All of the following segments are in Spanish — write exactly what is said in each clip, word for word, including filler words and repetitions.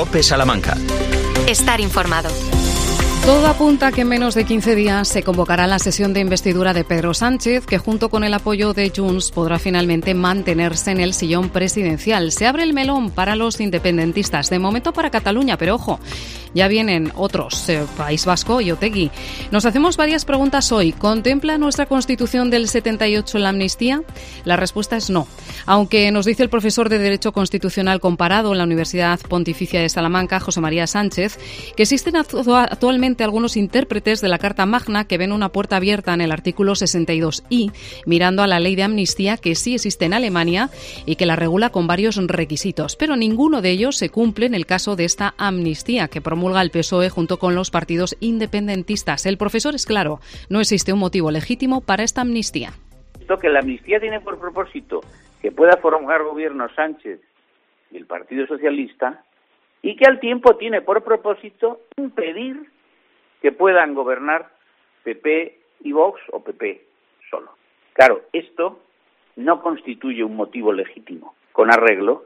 COPE Salamanca. Estar informado. Todo apunta a que en menos de quince días se convocará la sesión de investidura de Pedro Sánchez, que junto con el apoyo de Junts podrá finalmente mantenerse en el sillón presidencial. Se abre el melón para los independentistas, de momento para Cataluña, pero ojo, ya vienen otros, eh, País Vasco y Otegi. Nos hacemos varias preguntas hoy. ¿Contempla nuestra Constitución del setenta y ocho la amnistía? La respuesta es no. Aunque nos dice el profesor de Derecho Constitucional Comparado en la Universidad Pontificia de Salamanca, José María Sánchez, que existen actualmente algunos intérpretes de la Carta Magna que ven una puerta abierta en el artículo sesenta y dos i, mirando a la ley de amnistía que sí existe en Alemania y que la regula con varios requisitos, pero ninguno de ellos se cumple en el caso de esta amnistía que promulga el P S O E junto con los partidos independentistas. El profesor es claro, no existe un motivo legítimo para esta amnistía. Esto que la amnistía tiene por propósito que pueda formar gobierno Sánchez y el Partido Socialista, y que al tiempo tiene por propósito impedir que puedan gobernar P P y Vox o P P solo. Claro, esto no constituye un motivo legítimo, con arreglo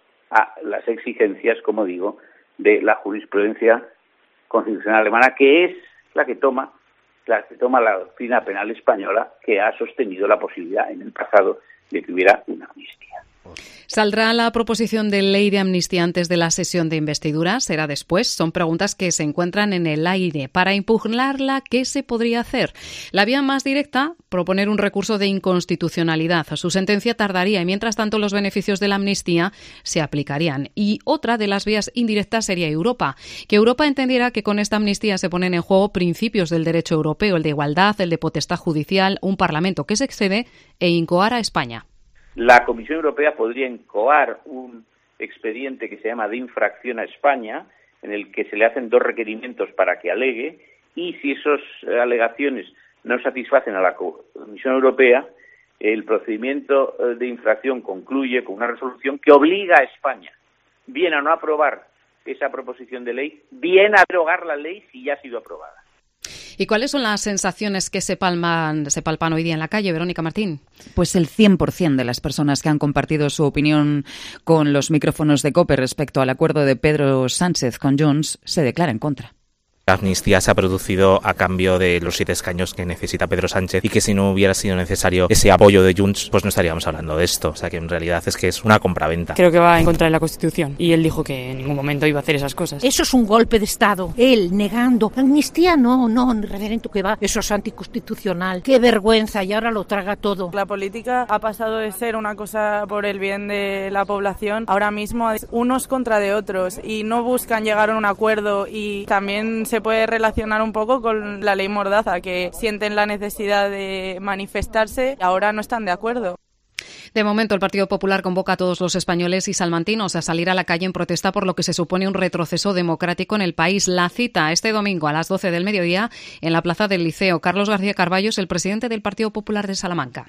a las exigencias, como digo, de la jurisprudencia constitucional alemana, que es la que toma la que toma la doctrina penal española, que ha sostenido la posibilidad en el pasado de que hubiera una amnistía. ¿Saldrá la proposición de ley de amnistía antes de la sesión de investidura? ¿Será después? Son preguntas que se encuentran en el aire. Para impugnarla, ¿qué se podría hacer? La vía más directa, proponer un recurso de inconstitucionalidad. Su sentencia tardaría y, mientras tanto, los beneficios de la amnistía se aplicarían. Y otra de las vías indirectas sería Europa. Que Europa entendiera que con esta amnistía se ponen en juego principios del derecho europeo, el de igualdad, el de potestad judicial, un parlamento que se excede e incoar a España. La Comisión Europea podría incoar un expediente que se llama de infracción a España, en el que se le hacen dos requerimientos para que alegue, y si esas alegaciones no satisfacen a la Comisión Europea, el procedimiento de infracción concluye con una resolución que obliga a España, bien a no aprobar esa proposición de ley, bien a derogar la ley si ya ha sido aprobada. ¿Y cuáles son las sensaciones que se palpan, se palpan hoy día en la calle, Verónica Martín? Pues el cien por ciento de las personas que han compartido su opinión con los micrófonos de COPE respecto al acuerdo de Pedro Sánchez con Junts se declara en contra. La amnistía se ha producido a cambio de los siete escaños que necesita Pedro Sánchez y que si no hubiera sido necesario ese apoyo de Junts, pues no estaríamos hablando de esto. O sea que en realidad es que es una compraventa. Creo que va en contra de la Constitución y él dijo que en ningún momento iba a hacer esas cosas. Eso es un golpe de Estado. Él negando. Amnistía no, no, reverendo que va. Eso es anticonstitucional. Qué vergüenza, y ahora lo traga todo. La política ha pasado de ser una cosa por el bien de la población, ahora mismo es unos contra de otros y no buscan llegar a un acuerdo, y también se Se puede relacionar un poco con la ley Mordaza, que sienten la necesidad de manifestarse y ahora no están de acuerdo. De momento, el Partido Popular convoca a todos los españoles y salmantinos a salir a la calle en protesta por lo que se supone un retroceso democrático en el país. La cita este domingo a las doce del mediodía en la Plaza del Liceo. Carlos García Carballo es el presidente del Partido Popular de Salamanca.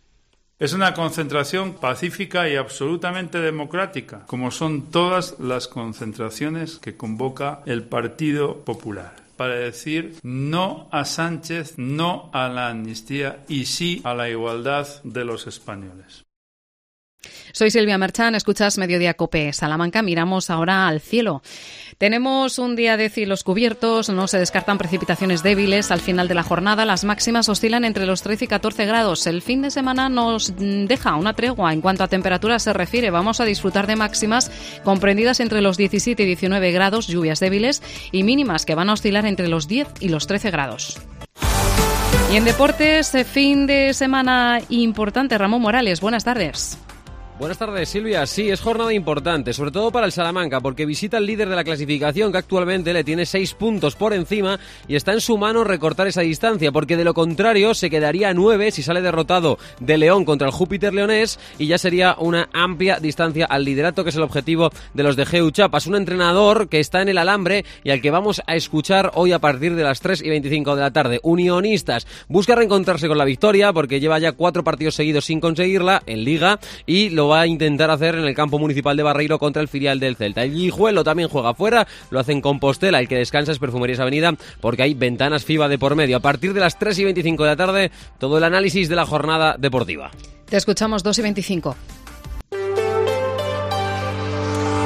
Es una concentración pacífica y absolutamente democrática, como son todas las concentraciones que convoca el Partido Popular, para decir no a Sánchez, no a la amnistía y sí a la igualdad de los españoles. Soy Silvia Merchán, escuchas Mediodía COPE Salamanca. Miramos ahora al cielo. Tenemos un día de cielos cubiertos, no se descartan precipitaciones débiles al final de la jornada. Las máximas oscilan entre los trece y catorce grados. El fin de semana nos deja una tregua en cuanto a temperatura se refiere. Vamos a disfrutar de máximas comprendidas entre los diecisiete y diecinueve grados, lluvias débiles, y mínimas que van a oscilar entre los diez y los trece grados. Y en deportes, fin de semana importante. Ramón Morales, buenas tardes. Buenas tardes, Silvia. Sí, es jornada importante, sobre todo para el Salamanca, porque visita al líder de la clasificación, que actualmente le tiene seis puntos por encima, y está en su mano recortar esa distancia, porque de lo contrario se quedaría a nueve si sale derrotado de León contra el Júpiter leonés, y ya sería una amplia distancia al liderato, que es el objetivo de los de Geu Chapas. Un entrenador que está en el alambre y al que vamos a escuchar hoy a partir de las tres y veinticinco de la tarde. Unionistas busca reencontrarse con la victoria, porque lleva ya cuatro partidos seguidos sin conseguirla en Liga, y lo va a intentar hacer en el campo municipal de Barreiro contra el filial del Celta. El Guijuelo también juega fuera, lo hace en Compostela. El que descansa es Perfumerías Avenida, porque hay ventanas FIBA de por medio. A partir de las tres y veinticinco de la tarde, todo el análisis de la jornada deportiva. Te escuchamos dos y veinticinco.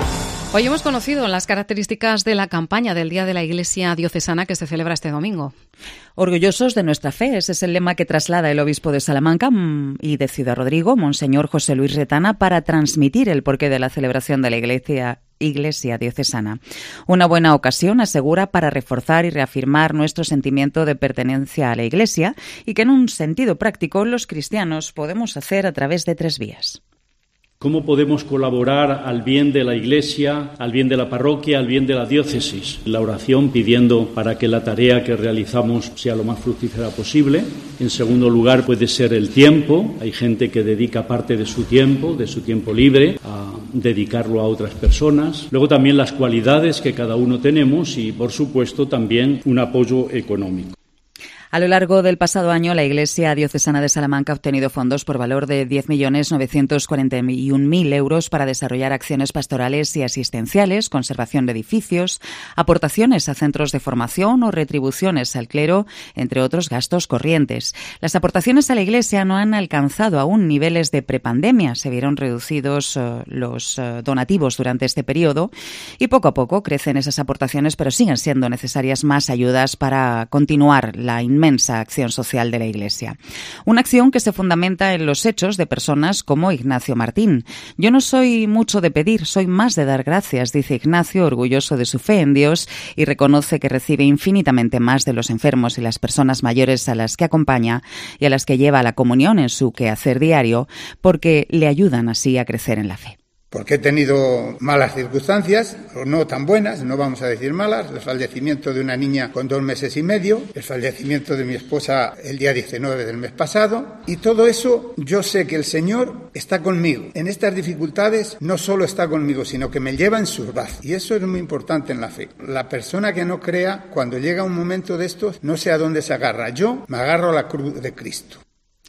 Hoy hemos conocido las características de la campaña del Día de la Iglesia Diocesana que se celebra este domingo. Orgullosos de nuestra fe, ese es el lema que traslada el obispo de Salamanca y de Ciudad Rodrigo, Monseñor José Luis Retana, para transmitir el porqué de la celebración de la Iglesia Iglesia Diocesana. Una buena ocasión, asegura, para reforzar y reafirmar nuestro sentimiento de pertenencia a la Iglesia y que en un sentido práctico los cristianos podemos hacer a través de tres vías. ¿Cómo podemos colaborar al bien de la Iglesia, al bien de la parroquia, al bien de la diócesis? La oración pidiendo para que la tarea que realizamos sea lo más fructífera posible. En segundo lugar puede ser el tiempo. Hay gente que dedica parte de su tiempo, de su tiempo libre, a dedicarlo a otras personas. Luego también las cualidades que cada uno tenemos y, por supuesto, también un apoyo económico. A lo largo del pasado año, la Iglesia Diocesana de Salamanca ha obtenido fondos por valor de diez millones novecientos cuarenta y un mil euros para desarrollar acciones pastorales y asistenciales, conservación de edificios, aportaciones a centros de formación o retribuciones al clero, entre otros gastos corrientes. Las aportaciones a la Iglesia no han alcanzado aún niveles de prepandemia. Se vieron reducidos uh, los uh, donativos durante este periodo y poco a poco crecen esas aportaciones, pero siguen siendo necesarias más ayudas para continuar la inmensa acción social de la Iglesia. Una acción que se fundamenta en los hechos de personas como Ignacio Martín. Yo no soy mucho de pedir, soy más de dar gracias, dice Ignacio, orgulloso de su fe en Dios, y reconoce que recibe infinitamente más de los enfermos y las personas mayores a las que acompaña y a las que lleva a la comunión en su quehacer diario, porque le ayudan así a crecer en la fe. Porque he tenido malas circunstancias, o no tan buenas, no vamos a decir malas, el fallecimiento de una niña con dos meses y medio, el fallecimiento de mi esposa el día diecinueve del mes pasado, y todo eso yo sé que el Señor está conmigo. En estas dificultades no solo está conmigo, sino que me lleva en sus brazos, y eso es muy importante en la fe. La persona que no crea, cuando llega un momento de estos, no sé a dónde se agarra. Yo me agarro a la cruz de Cristo.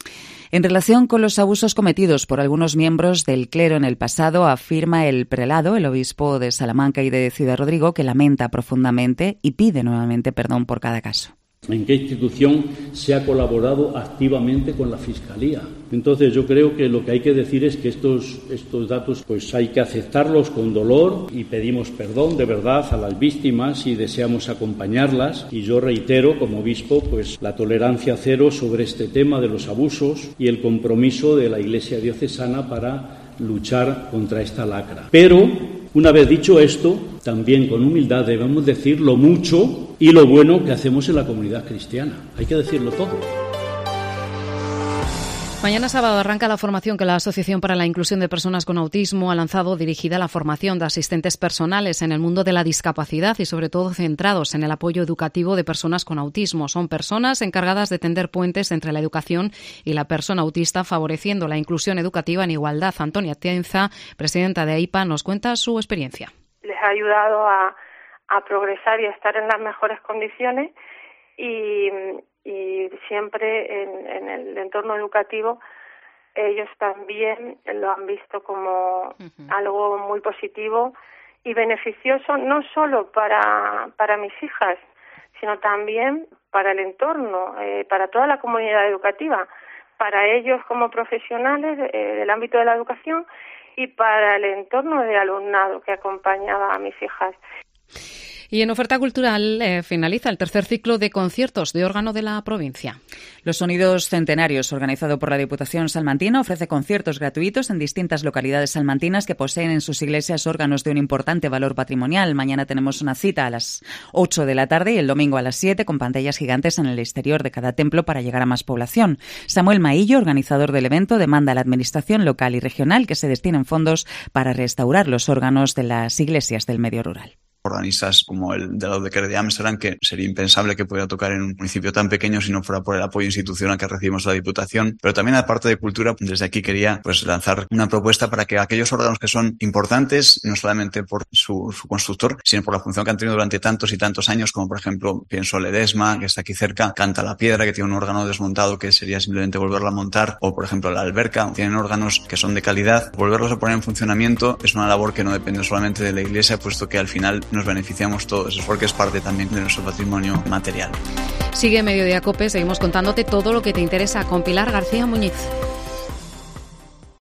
En relación con los abusos cometidos por algunos miembros del clero en el pasado, afirma el prelado, el obispo de Salamanca y de Ciudad Rodrigo, que lamenta profundamente y pide nuevamente perdón por cada caso. ¿En qué institución se ha colaborado activamente con la Fiscalía? Entonces yo creo que lo que hay que decir es que estos, estos datos pues hay que aceptarlos con dolor y pedimos perdón de verdad a las víctimas y deseamos acompañarlas. Y yo reitero como obispo pues la tolerancia cero sobre este tema de los abusos y el compromiso de la Iglesia Diocesana para luchar contra esta lacra. Pero una vez dicho esto, también con humildad debemos decir lo mucho y lo bueno que hacemos en la comunidad cristiana. Hay que decirlo todo. Mañana sábado arranca la formación que la Asociación para la Inclusión de Personas con Autismo ha lanzado, dirigida a la formación de asistentes personales en el mundo de la discapacidad y sobre todo centrados en el apoyo educativo de personas con autismo. Son personas encargadas de tender puentes entre la educación y la persona autista, favoreciendo la inclusión educativa en igualdad. Antonia Tienza, presidenta de A I P A, nos cuenta su experiencia. Les ha ayudado a, a progresar y a estar en las mejores condiciones y... y siempre en, en el entorno educativo ellos también lo han visto como uh-huh. algo muy positivo y beneficioso, no solo para, para mis hijas, sino también para el entorno, eh, para toda la comunidad educativa, para ellos como profesionales eh, del ámbito de la educación y para el entorno de alumnado que acompañaba a mis hijas. Y en oferta cultural eh, finaliza el tercer ciclo de conciertos de órgano de la provincia. Los Sonidos Centenarios, organizado por la Diputación salmantina, ofrece conciertos gratuitos en distintas localidades salmantinas que poseen en sus iglesias órganos de un importante valor patrimonial. Mañana tenemos una cita a las ocho de la tarde y el domingo a las siete con pantallas gigantes en el exterior de cada templo para llegar a más población. Samuel Maillo, organizador del evento, demanda a la Administración local y regional que se destinen fondos para restaurar los órganos de las iglesias del medio rural. Organistas como el de la Udeker de Ámsterdam, que sería impensable que pudiera tocar en un municipio tan pequeño si no fuera por el apoyo institucional que recibimos de la Diputación. Pero también, aparte de cultura, desde aquí quería pues lanzar una propuesta para que aquellos órganos que son importantes, no solamente por su, su constructor, sino por la función que han tenido durante tantos y tantos años, como por ejemplo, pienso Ledesma, que está aquí cerca, Canta la Piedra, que tiene un órgano desmontado que sería simplemente volverlo a montar, o por ejemplo la Alberca, tienen órganos que son de calidad. Volverlos a poner en funcionamiento es una labor que no depende solamente de la Iglesia, puesto que al final nos beneficiamos todos, es porque es parte también de nuestro patrimonio material. Sigue Mediodía COPE, seguimos contándote todo lo que te interesa con Pilar García Muñiz.